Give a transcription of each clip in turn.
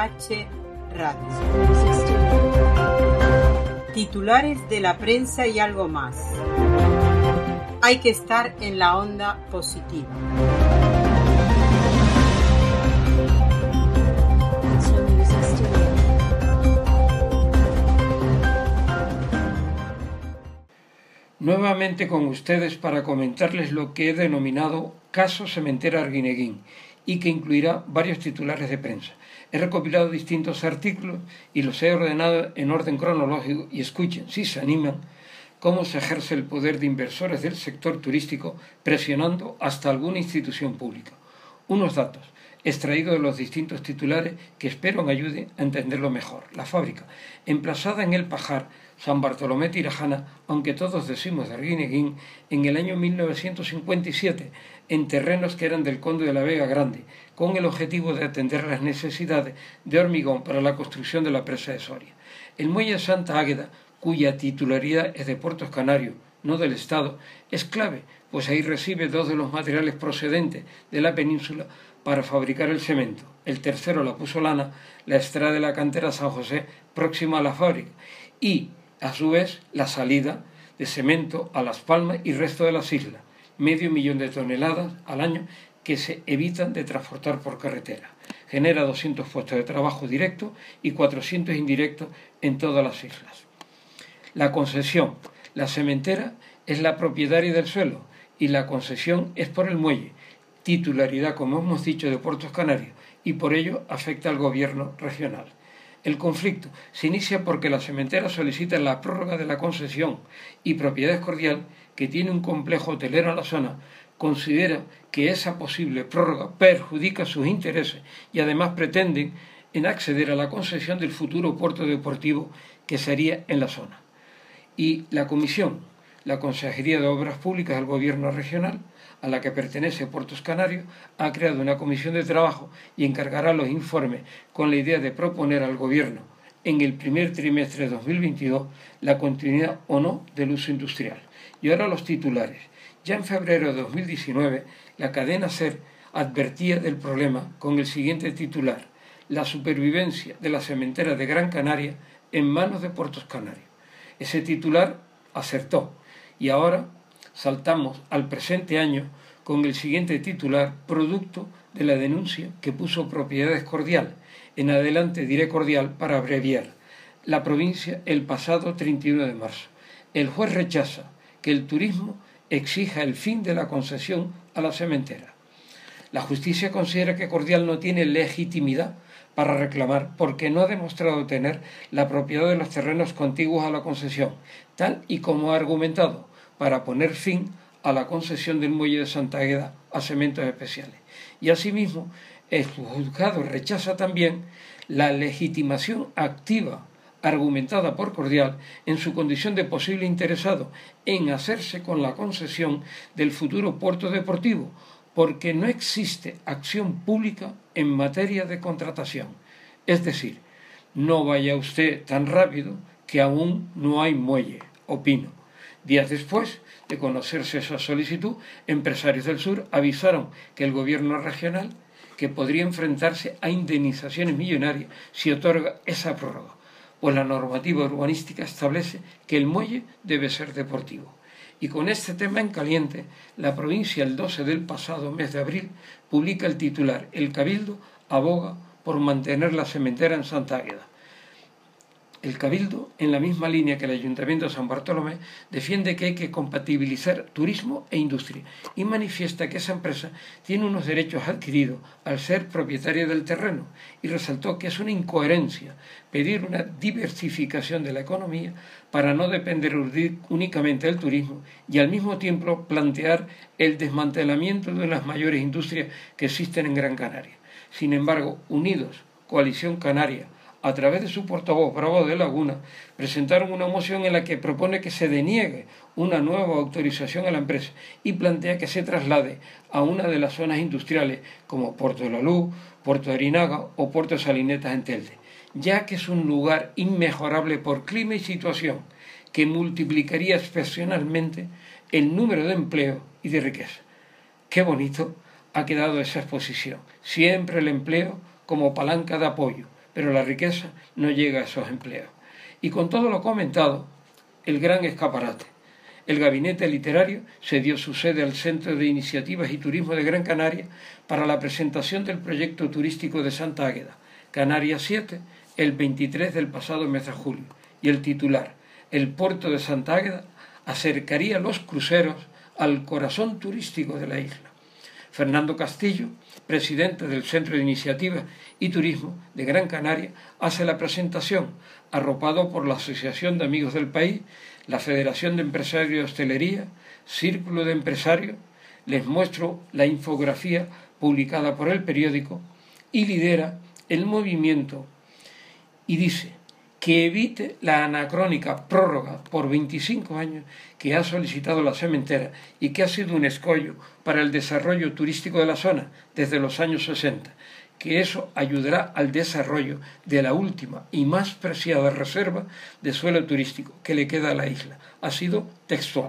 CH Radio. Titulares de la prensa y algo más. Hay que estar en la onda positiva. Nuevamente con ustedes para comentarles lo que he denominado Caso Sementera Arguineguín y que incluirá varios titulares de prensa. He recopilado distintos artículos y los he ordenado en orden cronológico y escuchen, si se animan, cómo se ejerce el poder de inversores del sector turístico presionando hasta alguna institución pública. Unos datos extraídos de los distintos titulares que espero me ayuden a entenderlo mejor. La fábrica, emplazada en El Pajar, San Bartolomé Tirajana, aunque todos decimos de Arguineguín, en el año 1957, en terrenos que eran del conde de la Vega Grande, con el objetivo de atender las necesidades de hormigón para la construcción de la presa de Soria. El muelle de Santa Águeda, cuya titularidad es de Puertos Canarios, no del Estado, es clave, pues ahí recibe dos de los materiales procedentes de la península para fabricar el cemento. El tercero, la Pusolana, la extrae de la cantera San José, próxima a la fábrica, y a su vez la salida de cemento a Las Palmas y resto de las islas, 500.000 de toneladas al año que se evitan de transportar por carretera. Genera 200 puestos de trabajo directos y 400 indirectos en todas las islas. La concesión. La cementera es la propietaria del suelo y la concesión es por el muelle, titularidad, como hemos dicho, de Puertos Canarios, y por ello afecta al gobierno regional. El conflicto se inicia porque la cementera solicita la prórroga de la concesión y Propiedades Cordial, que tiene un complejo hotelero en la zona, considera que esa posible prórroga perjudica sus intereses y además pretenden en acceder a la concesión del futuro puerto deportivo que sería en la zona. Y la comisión, la Consejería de Obras Públicas del Gobierno Regional, a la que pertenece Puertos Canarios, ha creado una comisión de trabajo y encargará los informes con la idea de proponer al Gobierno en el primer trimestre de 2022 la continuidad o no del uso industrial. Y ahora los titulares. Ya en febrero de 2019, la cadena SER advertía del problema con el siguiente titular: la supervivencia de la cementera de Gran Canaria en manos de Puertos Canarios. Ese titular acertó y ahora saltamos al presente año con el siguiente titular, producto de la denuncia que puso Propiedades Cordial. En adelante diré Cordial para abreviar. La provincia el pasado 31 de marzo. El juez rechaza que el turismo exija el fin de la concesión a la cementera. La justicia considera que Cordial no tiene legitimidad para reclamar porque no ha demostrado tener la propiedad de los terrenos contiguos a la concesión, tal y como ha argumentado, para poner fin a la concesión del muelle de Santa Águeda a Cementos Especiales. Y asimismo, el juzgado rechaza también la legitimación activa argumentada por Cordial en su condición de posible interesado en hacerse con la concesión del futuro puerto deportivo, porque no existe acción pública en materia de contratación. Es decir, no vaya usted tan rápido que aún no hay muelle, opino. Días después de conocerse esa solicitud, empresarios del sur avisaron que el gobierno regional que podría enfrentarse a indemnizaciones millonarias si otorga esa prórroga, pues la normativa urbanística establece que el muelle debe ser deportivo. Y con este tema en caliente, la provincia el 12 del pasado mes de abril publica el titular: el Cabildo aboga por mantener la cementera en Santa Águeda. El Cabildo, en la misma línea que el Ayuntamiento de San Bartolomé, defiende que hay que compatibilizar turismo e industria y manifiesta que esa empresa tiene unos derechos adquiridos al ser propietaria del terreno y resaltó que es una incoherencia pedir una diversificación de la economía para no depender únicamente del turismo y al mismo tiempo plantear el desmantelamiento de las mayores industrias que existen en Gran Canaria. Sin embargo, Unidos, Coalición Canaria, a través de su portavoz Bravo de Laguna, presentaron una moción en la que propone que se deniegue una nueva autorización a la empresa y plantea que se traslade a una de las zonas industriales como Puerto de la Luz, Puerto de Arinaga o Puerto de Salinetas en Telde, ya que es un lugar inmejorable por clima y situación que multiplicaría excepcionalmente el número de empleo y de riqueza. Qué bonito ha quedado esa exposición. Siempre el empleo como palanca de apoyo, pero la riqueza no llega a esos empleos. Y con todo lo comentado, el gran escaparate. El gabinete literario cedió su sede al Centro de Iniciativas y Turismo de Gran Canaria para la presentación del proyecto turístico de Santa Águeda, Canarias 7, el 23 del pasado mes de julio. Y el titular, el puerto de Santa Águeda acercaría los cruceros al corazón turístico de la isla. Fernando Castillo, presidente del Centro de Iniciativas y Turismo de Gran Canaria, hace la presentación, arropado por la Asociación de Amigos del País, la Federación de Empresarios de Hostelería, Círculo de Empresarios. Les muestro la infografía publicada por el periódico y lidera el movimiento y dice que evite la anacrónica prórroga por 25 años que ha solicitado la cementera y que ha sido un escollo para el desarrollo turístico de la zona desde los años 60, que eso ayudará al desarrollo de la última y más preciada reserva de suelo turístico que le queda a la isla. Ha sido textual.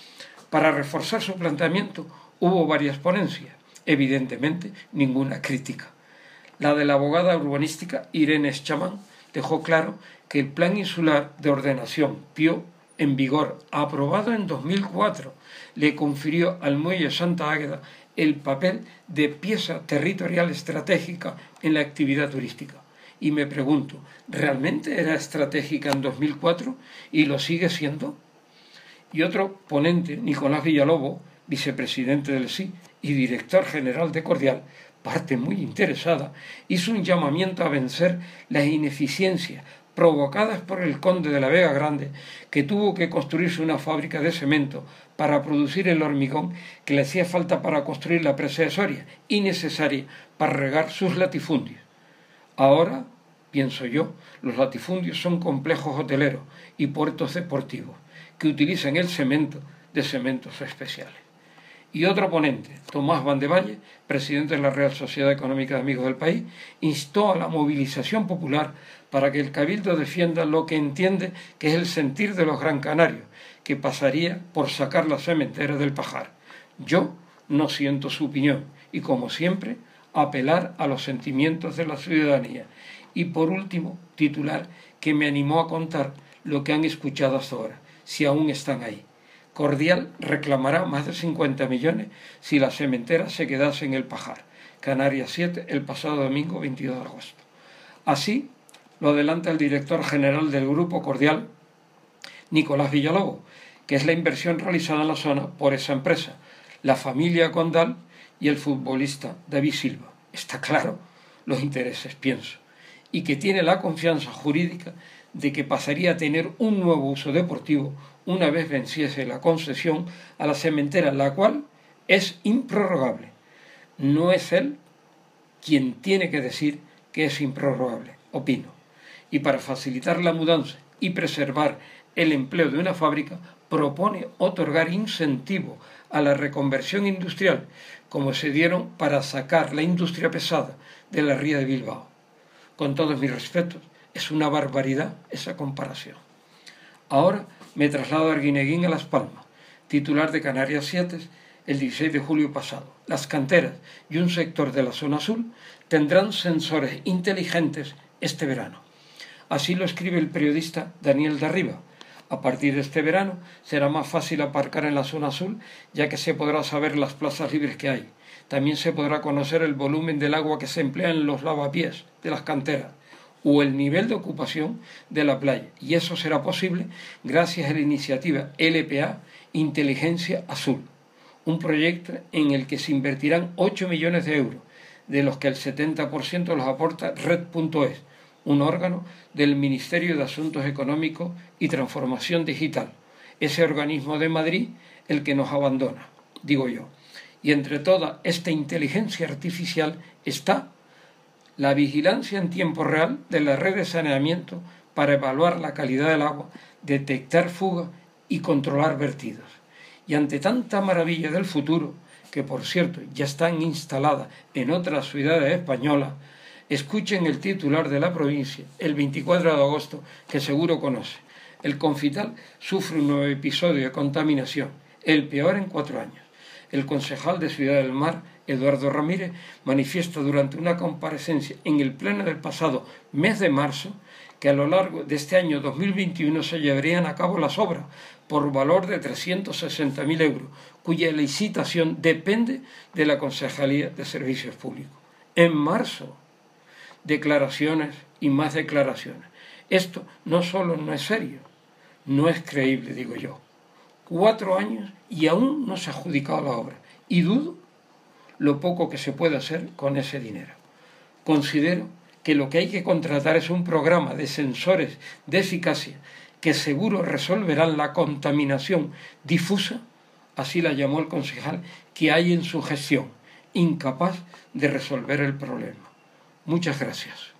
Para reforzar su planteamiento hubo varias ponencias, evidentemente ninguna crítica. La de la abogada urbanística Irene Chamán dejó claro que el Plan Insular de Ordenación PIO, en vigor, aprobado en 2004, le confirió al muelle Santa Águeda el papel de pieza territorial estratégica en la actividad turística. Y me pregunto, ¿realmente era estratégica en 2004 y lo sigue siendo? Y otro ponente, Nicolás Villalobos, vicepresidente del SI y director general de Cordial, parte muy interesada, hizo un llamamiento a vencer las ineficiencias provocadas por el conde de la Vega Grande, que tuvo que construirse una fábrica de cemento para producir el hormigón que le hacía falta para construir la presa de Soria y necesaria para regar sus latifundios. Ahora, pienso yo, los latifundios son complejos hoteleros y puertos deportivos que utilizan el cemento de cementos especiales. Y otro ponente, Tomás Van de Valle, presidente de la Real Sociedad Económica de Amigos del País, instó a la movilización popular para que el Cabildo defienda lo que entiende que es el sentir de los gran canarios, que pasaría por sacar la cementera del pajar. Yo no siento su opinión y, como siempre, apelar a los sentimientos de la ciudadanía. Y por último, titular que me animó a contar lo que han escuchado hasta ahora, si aún están ahí. Cordial reclamará más de 50 millones si la cementera se quedase en el pajar. Canarias 7, el pasado domingo 22 de agosto. Así lo adelanta el director general del Grupo Cordial, Nicolás Villalobos, que es la inversión realizada en la zona por esa empresa, la familia Condal y el futbolista David Silva. Está claro los intereses, pienso, y que tiene la confianza jurídica de que pasaría a tener un nuevo uso deportivo una vez venciese la concesión a la cementera, la cual es improrrogable. No es él quien tiene que decir que es improrrogable, opino. Y para facilitar la mudanza y preservar el empleo de una fábrica, propone otorgar incentivo a la reconversión industrial, como se dieron para sacar la industria pesada de la ría de Bilbao. Con todos mis respetos, es una barbaridad esa comparación. Ahora me traslado a Arguineguín, a Las Palmas, titular de Canarias 7, el 16 de julio pasado. Las canteras y un sector de la zona azul tendrán sensores inteligentes este verano. Así lo escribe el periodista Daniel Darriba. A partir de este verano será más fácil aparcar en la zona azul, ya que se podrá saber las plazas libres que hay. También se podrá conocer el volumen del agua que se emplea en los lavapiés de las canteras o el nivel de ocupación de la playa. Y eso será posible gracias a la iniciativa LPA Inteligencia Azul, un proyecto en el que se invertirán 8 millones de euros, de los que el 70% los aporta Red.es, un órgano del Ministerio de Asuntos Económicos y Transformación Digital, ese organismo de Madrid el que nos abandona, digo yo. Y entre toda esta inteligencia artificial está la vigilancia en tiempo real de la red de saneamiento para evaluar la calidad del agua, detectar fugas y controlar vertidos. Y ante tanta maravilla del futuro, que por cierto ya están instaladas en otras ciudades españolas, escuchen el titular de la provincia, el 24 de agosto, que seguro conoce. El Confital sufre un nuevo episodio de contaminación, el peor en 4 años. El concejal de Ciudad del Mar, Eduardo Ramírez, manifiesta durante una comparecencia en el Pleno del pasado mes de marzo que a lo largo de este año 2021 se llevarían a cabo las obras por valor de 360.000 euros, cuya licitación depende de la Concejalía de Servicios Públicos. En marzo, declaraciones y más declaraciones. Esto no solo no es serio, no es creíble, digo yo. 4 años y aún no se ha adjudicado la obra. Y dudo lo poco que se puede hacer con ese dinero. Considero que lo que hay que contratar es un programa de sensores de eficacia que seguro resolverán la contaminación difusa, así la llamó el concejal, que hay en su gestión, incapaz de resolver el problema. Muchas gracias.